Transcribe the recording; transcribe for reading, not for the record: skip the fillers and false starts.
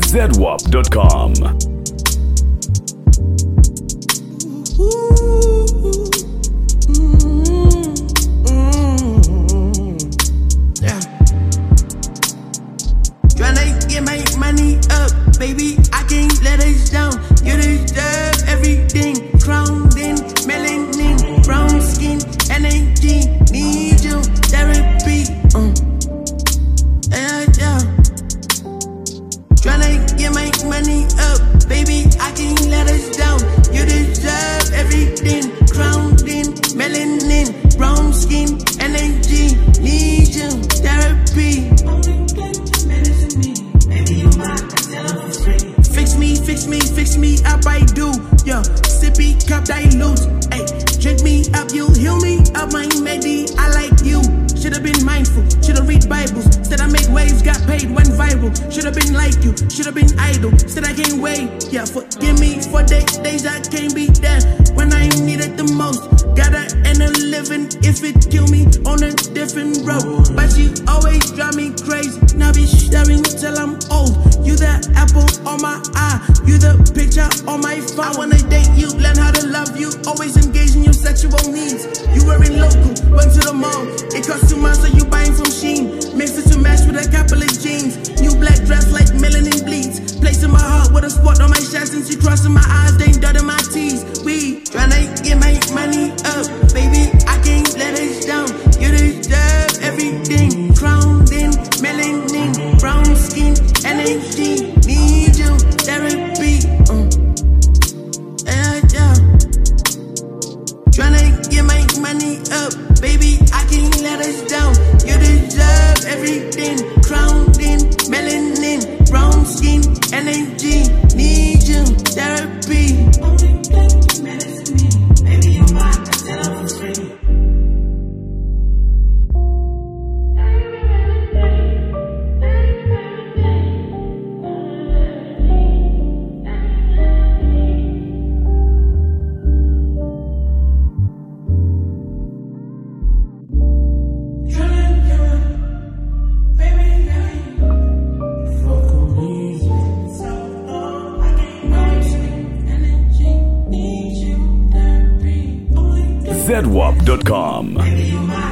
ZWAP.com. Yeah. Tryna get my money up, baby. I can't let us down. You deserve everything. Crowned in melanin, brown skin, energy. Need you, therapy. Yeah. Tryna get my money up, baby. I can't let us down. You deserve everything. Crowned in melanin, brown skin, energy. Need you, therapy. Fix me up, I do. Yo, sippy cup dilute. Ay, drink me up, you heal me up, my medi. I like you. Should've been mindful, should've read Bibles. Said I make waves, got paid, went viral. Should've been like you, should've been idle. Said I can't wait. Yeah, forgive me for the days I can't be there when I needed the most. Gotta end a living if it kill me on a different road. But she always drive me crazy. Now be staring till I'm old. You the apple on my eye, you the picture on my phone. I wanna date you, learn how to love you. Always engage in your sexual needs. You wearing local, went to the mall. It cost 2 months, so you buying from Shein. Mix it to match with a couple of jeans. New black dress like melanin bleeds. Place in my heart with a spot on my chest. Since you crossing my eyes, they ain't dotting my T's. We tryna get my money up, baby. I can't let us down. You deserve everything. Crowned in melanin, brown skin, energy. Need you, therapy. Yeah. Tryna get my money up, baby. I can't let us down. You deserve everything. Crowned in melanin, brown skin, energy. Need you, therapy. Baby, you're mine. I said I was free. ZWAP.com.